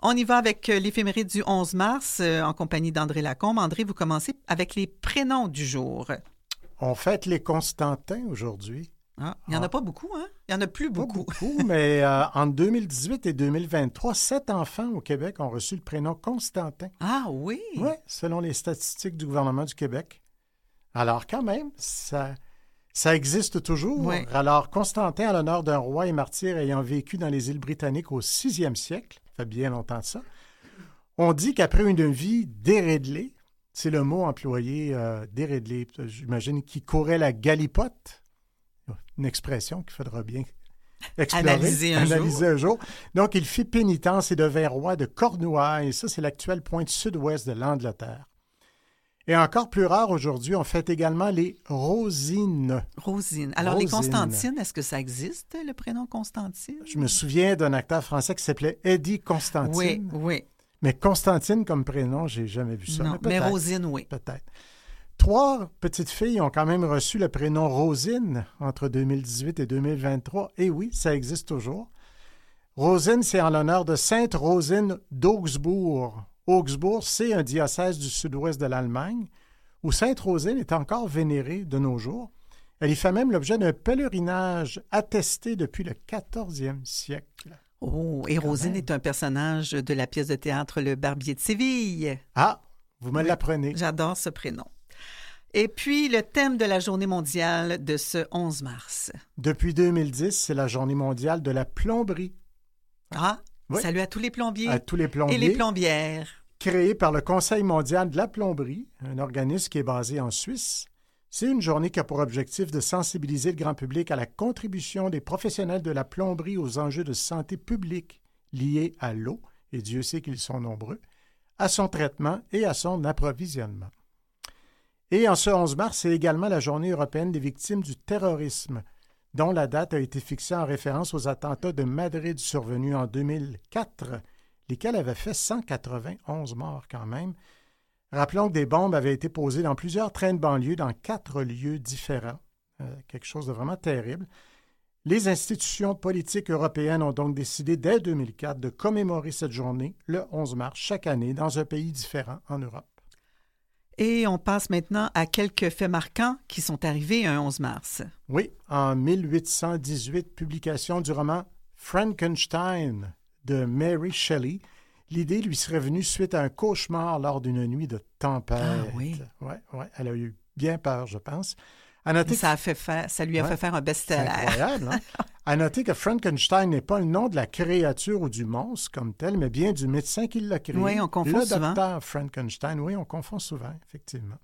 On y va avec l'éphéméride du 11 mars en compagnie d'André Lacombe. André, vous commencez avec les prénoms du jour. On fête les Constantins aujourd'hui. Ah, il n'y en a pas beaucoup, hein? Il n'y en a plus beaucoup. Pas beaucoup, mais entre 2018 et 2023, 7 enfants au Québec ont reçu le prénom Constantin. Ah oui? Oui, selon les statistiques du gouvernement du Québec. Alors quand même, ça existe toujours. Oui. Alors Constantin, à l'honneur d'un roi et martyr ayant vécu dans les îles Britanniques au 6e siècle, ça fait bien longtemps de ça, on dit qu'après une vie déréglée, c'est le mot employé, déréglé, j'imagine, qui courait la galipote, une expression qu'il faudra bien explorer, analyser un jour. Donc, il fit pénitence et devint roi de Cornouailles, et ça, c'est l'actuelle pointe sud-ouest de l'Angleterre. Et encore plus rare aujourd'hui, on fête également les Rosines. Rosine. Alors, les Constantines, est-ce que ça existe, le prénom Constantine? Je me souviens d'un acteur français qui s'appelait Eddie Constantine. Oui, oui. Mais Constantine comme prénom, j'ai jamais vu ça. Non, mais Rosine, oui. Peut-être. 3 petites filles ont quand même reçu le prénom Rosine entre 2018 et 2023. Et oui, ça existe toujours. Rosine, c'est en l'honneur de Sainte Rosine d'Augsbourg. Augsbourg, c'est un diocèse du sud-ouest de l'Allemagne où Sainte Rosine est encore vénérée de nos jours. Elle y fait même l'objet d'un pèlerinage attesté depuis le 14e siècle. Oh, et Rosine est un personnage de la pièce de théâtre Le Barbier de Séville. Ah, vous me l'apprenez. J'adore ce prénom. Et puis, le thème de la journée mondiale de ce 11 mars. Depuis 2010, c'est la journée mondiale de la plomberie. Ah, oui. Salut à tous les plombiers. À tous les plombiers. Et les plombières. Créé par le Conseil mondial de la plomberie, un organisme qui est basé en Suisse. C'est une journée qui a pour objectif de sensibiliser le grand public à la contribution des professionnels de la plomberie aux enjeux de santé publique liés à l'eau, et Dieu sait qu'ils sont nombreux, à son traitement et à son approvisionnement. Et en ce 11 mars, c'est également la journée européenne des victimes du terrorisme, dont la date a été fixée en référence aux attentats de Madrid survenus en 2004, lesquels avaient fait 191 morts quand même. Rappelons que des bombes avaient été posées dans plusieurs trains de banlieue dans 4 lieux différents. Quelque chose de vraiment terrible. Les institutions politiques européennes ont donc décidé dès 2004 de commémorer cette journée, le 11 mars, chaque année, dans un pays différent en Europe. Et on passe maintenant à quelques faits marquants qui sont arrivés un 11 mars. Oui, en 1818, publication du roman Frankenstein de Mary Shelley. L'idée lui serait venue suite à un cauchemar lors d'une nuit de tempête. Ah oui. Ouais, elle a eu bien peur, je pense. Ça lui a fait faire un best-seller. C'est incroyable, hein? À noter que Frankenstein n'est pas le nom de la créature ou du monstre comme tel, mais bien du médecin qui l'a créé. Oui, on confond souvent. Le docteur Frankenstein, oui, on confond souvent, effectivement.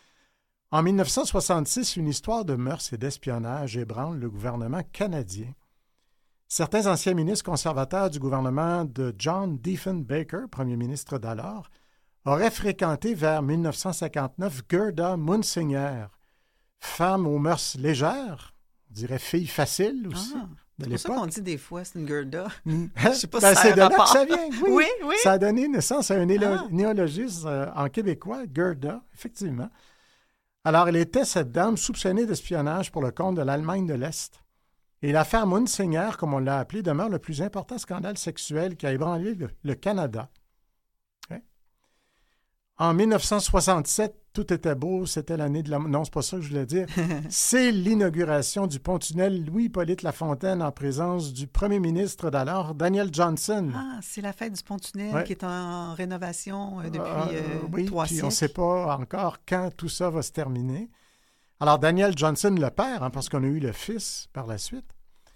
En 1966, une histoire de mœurs et d'espionnage ébranle le gouvernement canadien. Certains anciens ministres conservateurs du gouvernement de John Diefenbaker, premier ministre d'alors, auraient fréquenté vers 1959 Gerda Munsinger, femme aux mœurs légères, on dirait fille facile aussi. C'est pour ça qu'on dit des fois, c'est une Gerda. Je sais pas si c'est de là que ça vient. Oui. Ça a donné naissance à un néologisme en québécois, Gerda, effectivement. Alors, elle était, cette dame, soupçonnée d'espionnage pour le compte de l'Allemagne de l'Est. Et l'affaire Munsinger, comme on l'a appelé, demeure le plus important scandale sexuel qui a ébranlé le Canada. Okay. En 1967, tout était beau, c'était l'année de la... Non, c'est pas ça que je voulais dire. C'est l'inauguration du pont-tunnel Louis-Hippolyte Lafontaine en présence du premier ministre d'alors, Daniel Johnson. Ah, c'est la fête du pont-tunnel qui est en rénovation depuis 3 siècles. On ne sait pas encore quand tout ça va se terminer. Alors, Daniel Johnson, le père, parce qu'on a eu le fils par la suite,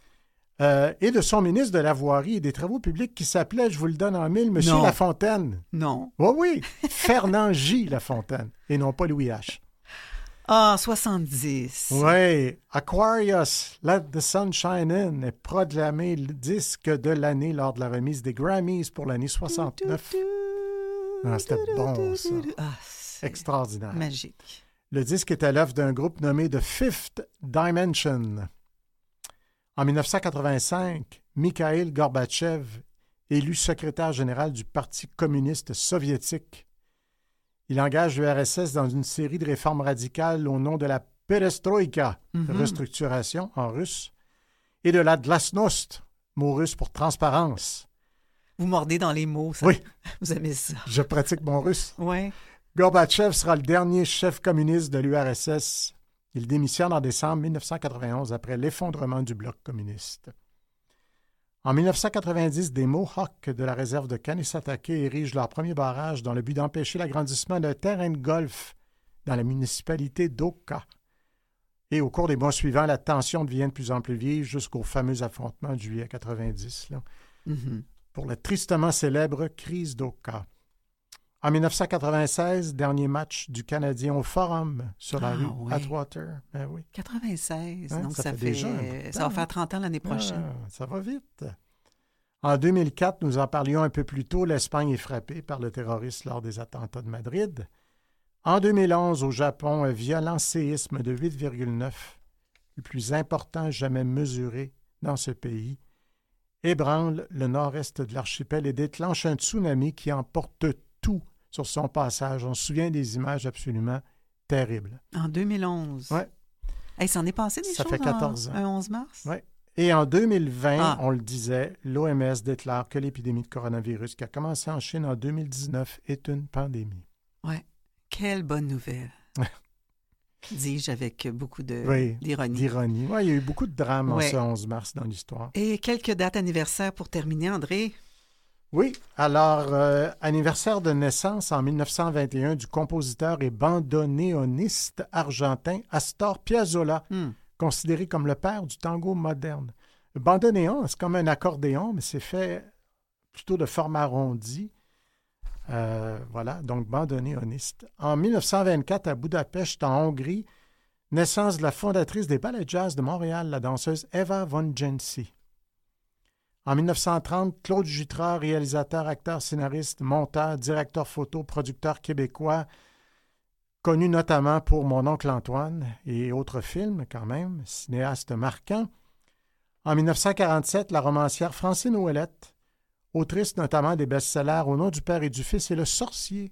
et de son ministre de la Voirie et des Travaux publics qui s'appelait, je vous le donne en mille, M. Lafontaine. Non. Oui, Fernand J. Lafontaine, et non pas Louis H. Ah, 70. Oui, Aquarius, Let the Sun Shine In est proclamé le disque de l'année lors de la remise des Grammys pour l'année 69. C'était bon, ça. Extraordinaire. Magique. Le disque est à l'œuvre d'un groupe nommé The Fifth Dimension. En 1985, Mikhail Gorbatchev, élu secrétaire général du Parti communiste soviétique. Il engage l'URSS dans une série de réformes radicales au nom de la perestroïka, restructuration en russe, et de la glasnost, mot russe pour transparence. Vous mordez dans les mots, ça. Oui. Vous aimez ça. Je pratique mon russe. Oui. Gorbatchev sera le dernier chef communiste de l'URSS. Il démissionne en décembre 1991 après l'effondrement du bloc communiste. En 1990, des Mohawks de la réserve de Kanesatake érigent leur premier barrage dans le but d'empêcher l'agrandissement d'un terrain de golf dans la municipalité d'Oka. Et au cours des mois suivants, la tension devient de plus en plus vive jusqu'au fameux affrontement de juillet 90, pour la tristement célèbre crise d'Oka. En 1996, dernier match du Canadien au Forum sur la rue Atwater. Ben oui. 96, Hein, donc ça fait déjà ça va faire 30 ans l'année prochaine. Ça va vite. En 2004, nous en parlions un peu plus tôt, l'Espagne est frappée par le terrorisme lors des attentats de Madrid. En 2011, au Japon, un violent séisme de 8,9, le plus important jamais mesuré dans ce pays, ébranle le nord-est de l'archipel et déclenche un tsunami qui emporte tout sur son passage. On se souvient des images absolument terribles. En 2011? Oui. Hey, ça en est passé des choses Ça fait 14 ans. Un 11 mars? Oui. Et en 2020, on le disait, l'OMS déclare que l'épidémie de coronavirus qui a commencé en Chine en 2019 est une pandémie. Oui. Quelle bonne nouvelle. Dis-je avec beaucoup d'ironie. Oui, il y a eu beaucoup de drames en ce 11 mars dans l'histoire. Et quelques dates anniversaires pour terminer, André? Oui, alors, anniversaire de naissance en 1921 du compositeur et bandoneoniste argentin Astor Piazzolla, considéré comme le père du tango moderne. Le bandoneon, c'est comme un accordéon, mais c'est fait plutôt de forme arrondie. Voilà, donc bandoneoniste. En 1924, à Budapest, en Hongrie, naissance de la fondatrice des ballets jazz de Montréal, la danseuse Eva von Jensi. En 1930, Claude Jutras, réalisateur, acteur, scénariste, monteur, directeur photo, producteur québécois, connu notamment pour Mon oncle Antoine et autres films quand même, cinéaste marquant. En 1947, la romancière Francine Ouellette, autrice notamment des best-sellers Au nom du Père et du Fils et Le Sorcier,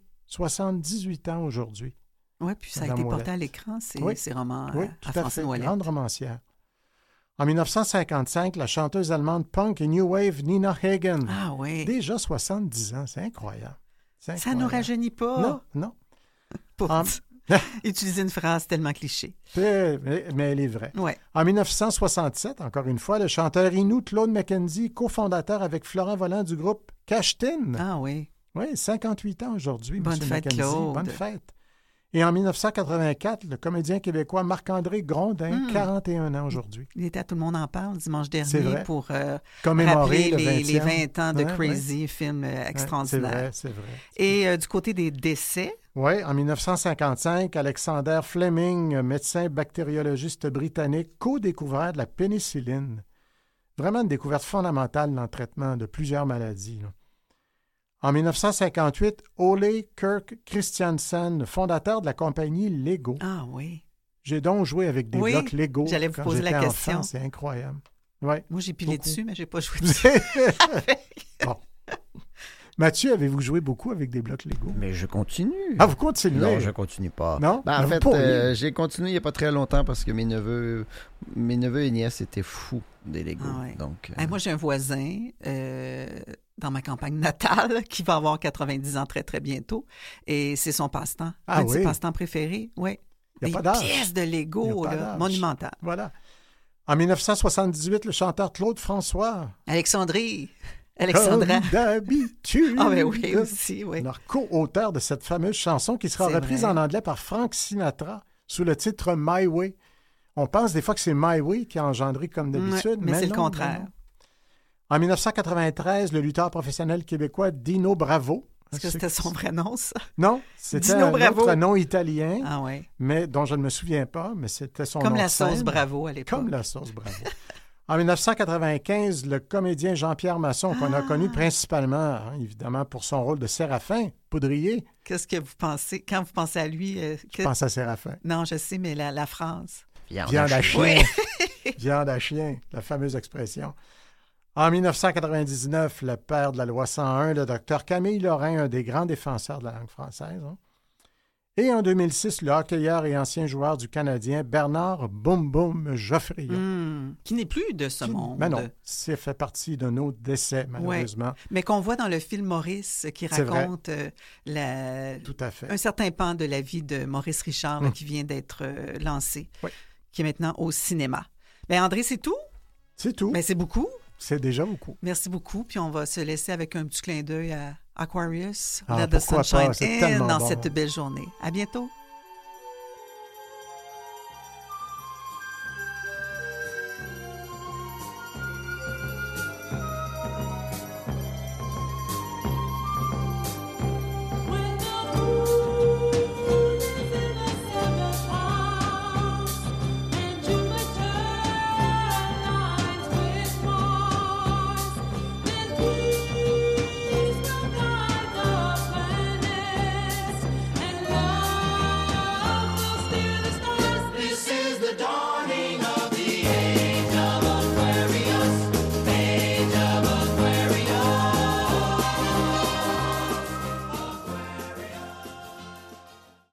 78 ans aujourd'hui. Oui, puis ça a été porté à l'écran, ces romans tout à Francine Ouellette. Grande romancière. En 1955, la chanteuse allemande punk et new wave Nina Hagen. Ah oui. Déjà 70 ans, c'est incroyable. Ça ne nous rajeunit pas. Non, non. Pour utiliser une phrase tellement cliché. Mais elle est vraie. Ouais. En 1967, encore une fois, le chanteur Inou Claude McKenzie, cofondateur avec Florent Volant du groupe Cashtin. Ah oui. Oui, 58 ans aujourd'hui. Bonne fête, McKenzie. Claude. Bonne fête. Et en 1984, le comédien québécois Marc-André Grondin, 41 ans aujourd'hui. Il était à Tout le monde en parle dimanche dernier pour commémorer rappeler les 20 ans de Crazy, film extraordinaire. C'est vrai. Et du côté des décès? Oui, en 1955, Alexander Fleming, médecin bactériologiste britannique, co-découvert de la pénicilline. Vraiment une découverte fondamentale dans le traitement de plusieurs maladies. En 1958, Ole Kirk Christiansen, fondateur de la compagnie Lego. Ah oui. J'ai donc joué avec des blocs Lego. J'allais vous poser la question. Enfant, c'est incroyable. Ouais, moi, j'ai pilé dessus, mais je n'ai pas joué dessus. Bon. Mathieu, avez-vous joué beaucoup avec des blocs Lego? Mais je continue. Ah, vous continuez? Non, je continue pas. Non? En fait, j'ai continué il n'y a pas très longtemps parce que mes neveux et nièces étaient fous des Lego. Ah ouais. Donc, moi, j'ai un voisin dans ma campagne natale qui va avoir 90 ans très, très bientôt. Et c'est son passe-temps. Ah oui? C'est passe-temps préféré, oui. Il n'y a des pas d'âge. Pièces de Lego, monumentales. Voilà. En 1978, le chanteur Claude François. Alexandra. Comme d'habitude. Ah, ben oui, aussi, oui. Alors, co-auteur de cette fameuse chanson qui sera reprise en anglais par Frank Sinatra sous le titre My Way. On pense des fois que c'est My Way qui a engendré comme d'habitude. Mais c'est le contraire. Non. En 1993, le lutteur professionnel québécois Dino Bravo. Est-ce que c'était son vrai nom, ça? Non, c'était Dino Bravo. Autre nom italien, mais dont je ne me souviens pas, mais c'était son nom. Comme la sauce Bravo à l'époque. Comme la sauce Bravo. En 1995, le comédien Jean-Pierre Masson, qu'on a connu principalement, évidemment, pour son rôle de Séraphin Poudrier. Qu'est-ce que vous pensez, quand vous pensez à lui? Je pense à Séraphin. Non, je sais, mais la phrase. Viande à chien. Oui. Viande à chien, la fameuse expression. En 1999, le père de la loi 101, le docteur Camille Lorrain, un des grands défenseurs de la langue française, Et en 2006, le hockeyeur et ancien joueur du Canadien Bernard Boum Boum Geoffrion. Qui n'est plus de ce monde. Mais non, ça fait partie d'un autre décès, malheureusement. Mais qu'on voit dans le film Maurice, qui raconte Tout à fait. un certain pan de la vie de Maurice Richard là, qui vient d'être lancé, qui est maintenant au cinéma. Bien, André, c'est tout? C'est tout. Bien, c'est beaucoup. C'est déjà beaucoup. Merci beaucoup. Puis on va se laisser avec un petit clin d'œil à Aquarius. Ah, Let the pourquoi sunshine pas? C'est in tellement dans bon. cette belle journée. À bientôt.